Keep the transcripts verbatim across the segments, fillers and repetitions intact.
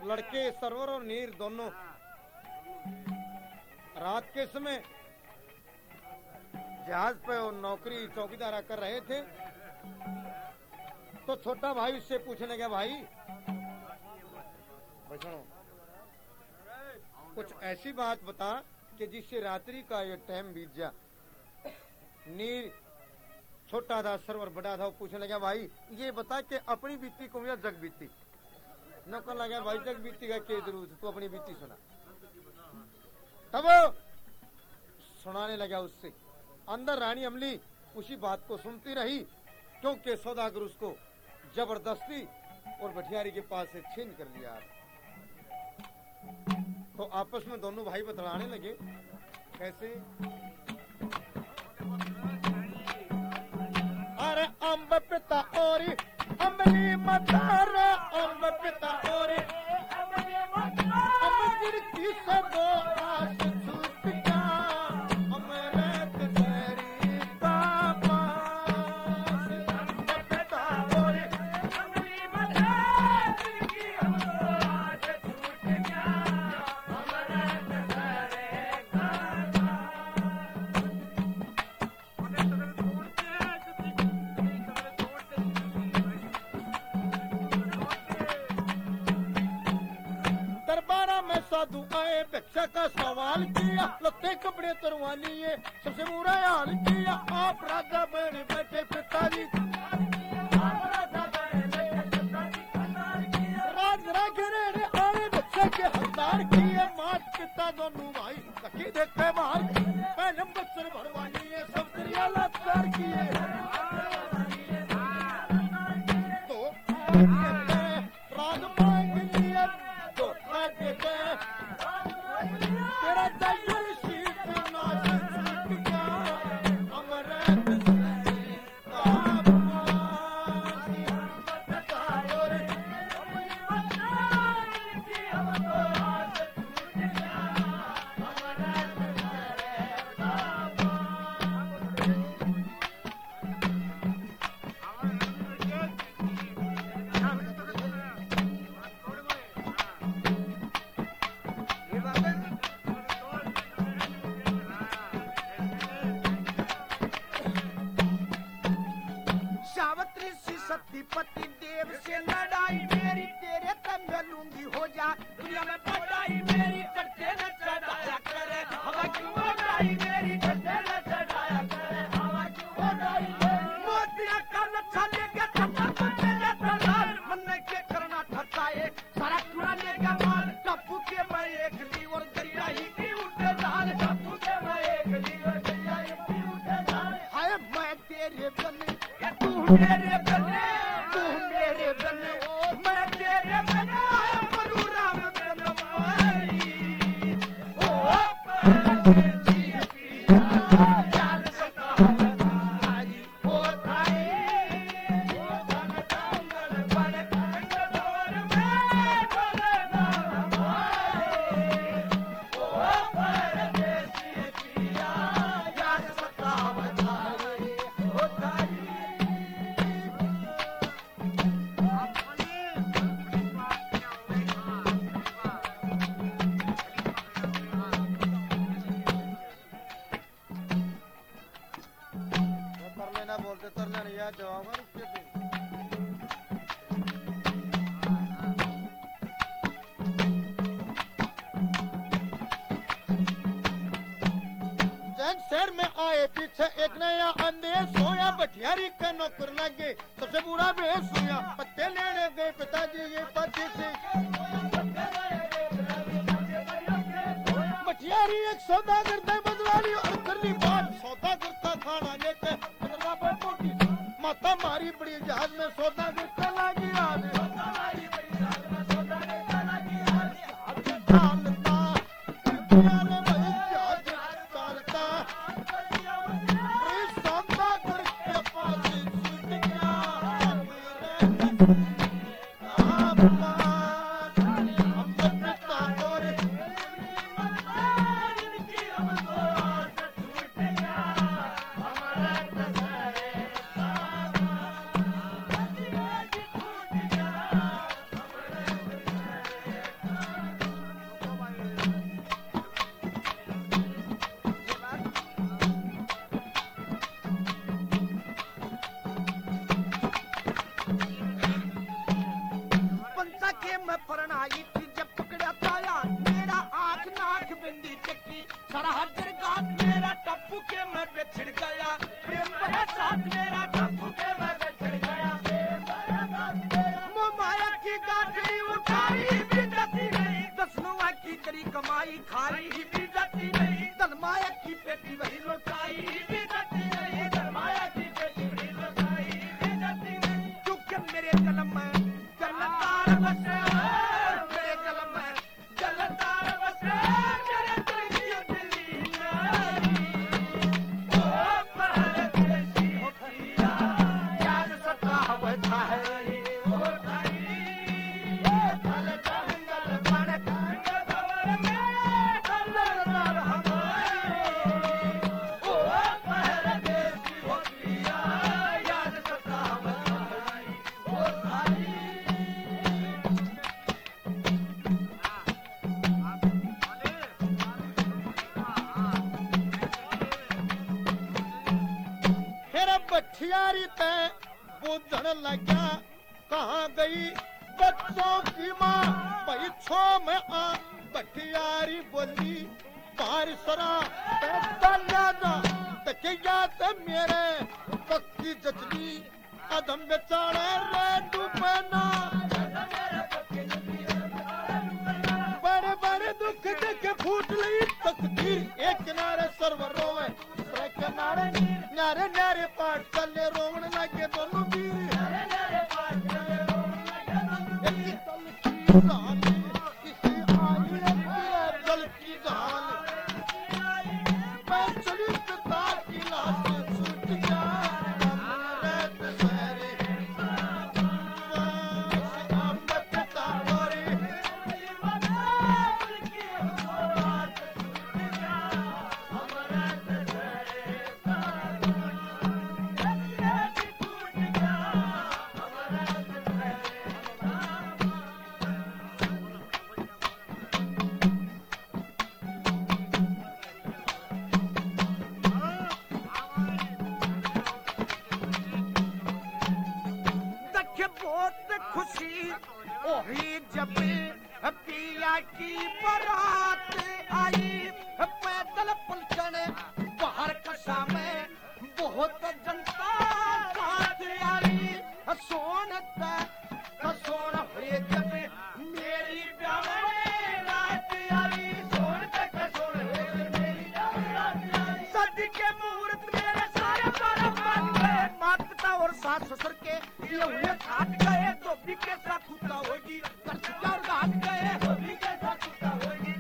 लड़के सरवर और नीर दोनों रात के समय जहाज पे और नौकरी चौकीदारा कर रहे थे। तो छोटा भाई उससे पूछने लगा, भाई सुनो, कुछ ऐसी बात बता कि जिससे रात्रि का ये टाइम बीत जा। नीर छोटा था, सरवर बड़ा था, वो पूछने लगा, भाई ये बता कि अपनी बीती को या जग बीती। नौकर लगा, भाई जग बीती का क्या जरूरत, तू अपनी बीती सुना। तब सुनाने लगा उससे। अंदर रानी अमली उसी बात को सुनती रही, क्योंकि सौदागर उसको जबरदस्ती और भटियारी के पास से छीन कर लिया। तो आपस में दोनों भाई बतलाने लगे, कैसे? अरे अम्ब पिता और अमली मतार, अम्ब पिता और अमली की सब आस छूट गया, अमृत तेरी बाबा। अम्ब पिता और अमली मतार की आस छूट गया, अमृत तेरे बाबा। दरबारा में साधु आए, भिक्षा का सवाल किया, लत्ते कपड़े तरवा लिए, सबसे बुरा हाल किया। आप राजा बने बैठे पिताजी, राज राघरे आए भिक्षा के हकदार किए। मात पिता दोनों भाई लकी देखते बाहर, पहले बच्चन भरवा लिए, सब क्रिया लाचार किए। तो राज मांग लिए, तो तेरा दयाल शीत नाच छूट गया, अमृत तेरी बाबा। और सावित्री सी सतीपति देव से लड़ाई मेरी, तेरे तब लूंगी हो जा दुनिया में पढ़ाई मेरी। करते न चढ़ाया करे हवा क्यों उड़ाई मेरी, करते न चढ़ाया करे हवा क्यों उड़ाई मेरी। मोतिया का नक्शा लेके चप्पा कुत्ते लेता लाल, मन के करना ठरता है सारा चुराने का माल। टप्पू के मैं एक ली और दरिया ही की उठे जाल, टप्पू के मैं एक ली और दरिया ही की उठे जाल। हाय मैं तेरे बने तू मेरे बने, तू मेरे बने, मैं तेरे बने, मरु राम बने भाई। ओ परदेसी पिया याद सताए भाई, ओ भाई ओ धन दामन बड़ कंदोर में बोले ना भाई। ओ परदेसी पिया याद सताए भाई, ओ भाई। तरले ना बोलते, तरले नहीं याद जवाब है उसके फिर। जैन शहर में आए पीछे एक नया अंधे सोया, भटियारी का नौकर लगे, सबसे बुरा बेस सोया। पत्ते लेने गए पिताजी ये पति से, भटियारी एक सौदा करता है बदवाली और करनी बात। सौदा करता खाना लेके पंद्रह पर कोटी, माता मारी बड़ी जहाज में सौदा करता लगी आज। चालता दुनिया में जहाज चालता, सौदा करके पास छूट गया, फरनाई थी जब पकड़ा ताया मेरा आंख नाक बिंदी चक्की सारा हजर गात मेरा टप्पू के मैं बिछड़ गया प्रेम बड़ा साथ मेरा टप्पू के मैं बिछड़ गया माया की गाठी उठाई भी जाती नहीं दसनुआ की तेरी कमाई खाई भी जाती नहीं धन माया की पेटी वही लुटाई भी जाती नहीं धन माया की पेटी वही लुटाई भी जाती नहीं क्योंकि मेरे कलम में जलतार बसे मेरे कलम में जलतार बसे मेरे दिल की दिली ओ परदेसी हो पिया याद सतावता है ओ भाई फल जंगल बन खबर में कलर हमारे ओ परदेसी हो पिया याद सतावता है ओ भाई फिर बठियारी पे बुझन लगा कहाँ गई बच्चों की माँ भाई छो में आ बठियारी बोली बाहर सरा ते मेरे पक्की जचली अधम बेचारे रे डूबना बड़े बड़े दुख देख फूट ली तकदीर एक किनारे सर्वर रोवे दूसरे किनारे नारे नारे पाठ चले रोवन लगे दोनों वीर किसी आई जल की जान मैं चली पिता की लाश छूट गया रेत सारे हम पिता गोरी देखे बहुत खुशी ओही जब पिया की बारात आई पैदल पलटन बाहर कसा में बहुत जनता साथ आई सोन सोन हुए जब मेरी ब्याह रात आई सोन तक सोन हुए मेरी रात आई सदी के मुहूर्त मेरे सारे बारह बन गए माता पिता और सास ससुर के ये हुए घाट गए तो भी के साथ कुत्ता होगी कर्जा और घाट गए तो भी के साथ कुत्ता होगी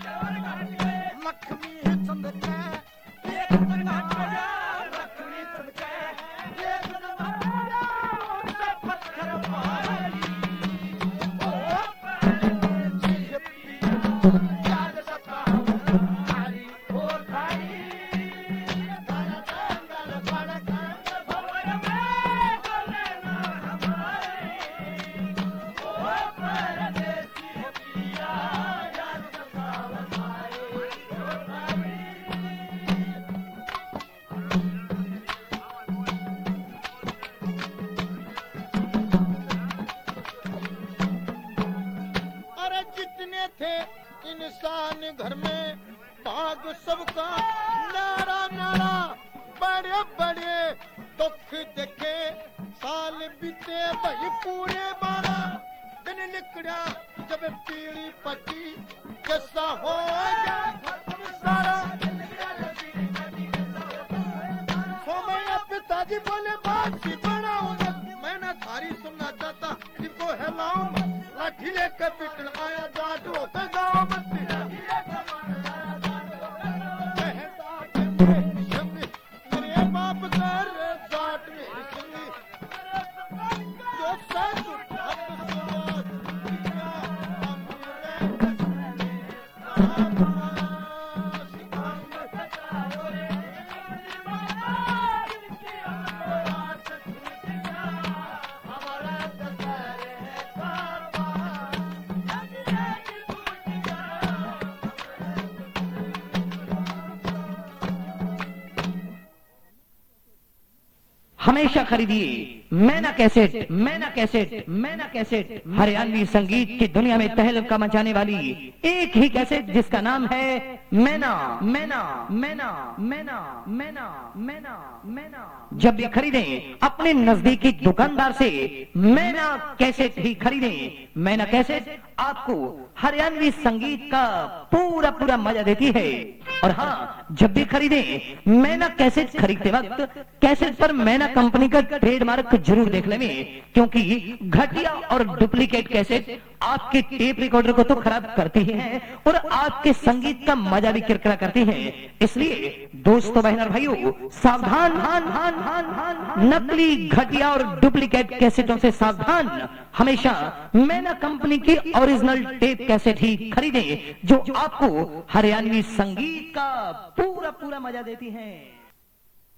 लक्ष्मी चंद्र के एक दिन घाट गया लक्ष्मी चंद्र के एक दिन घाट गया उनसे पत्थर मारी ओ परदेसी पिया याद सतावतारी ओ भाई जंगल बड़ खबर में कलना हमारे ओ परदेसी पिया याद सतावतारी ओ भाई अरे जितने थे इंसान घर में भाग सबका नारा नारा बड़े बड़े दुख देखे साल बीते भाई पूरे बारह दिन निकला जब पीली पची कैसा हो गया सारा सोमैया पिताजी बोले बात सी बनाऊं मैं ना थारी सुनना चाहता जिनको हिलाऊं लाठी लेकर पिटन आया जाट होते गाँव बस्ती मेरे बाप घर जाट मेरी सुनी जो सच हमेशा खरीदिए मैना कैसेट, मैना कैसेट, मैना कैसेट हरियाणवी संगीत की दुनिया में तहलका मचाने वाली एक ही कैसेट जिसका नाम है मैना, मैना, मैना, मैना, मैना, मैना, मैना। जब भी खरीदें अपने नजदीकी दुकानदार से मैना कैसेट ही खरीदें। मैना कैसेट आपको हरियाणवी संगीत का पूरा पूरा मजा देती है। और हाँ, जब भी खरीदें मैना कैसेट खरीदते वक्त कैसेट पर मैना कंपनी का ट्रेडमार्क जरूर देख लें, क्योंकि घटिया और डुप्लीकेट कैसेट आपके टेप रिकॉर्डर को तो खराब करती ही है और आपके संगीत का मजा भी किरकिरा करती है। इसलिए दोस्तों, बहनों और भाइयों, सावधान, हान, हान, हान, हान, नकली, घटिया और डुप्लीकेट कैसेटों से सावधान। हमेशा मैना कंपनी की ओरिजिनल टेप कैसेट ही खरीदें, जो आपको हरियाणवी संगीत का पूरा पूरा मजा देती है।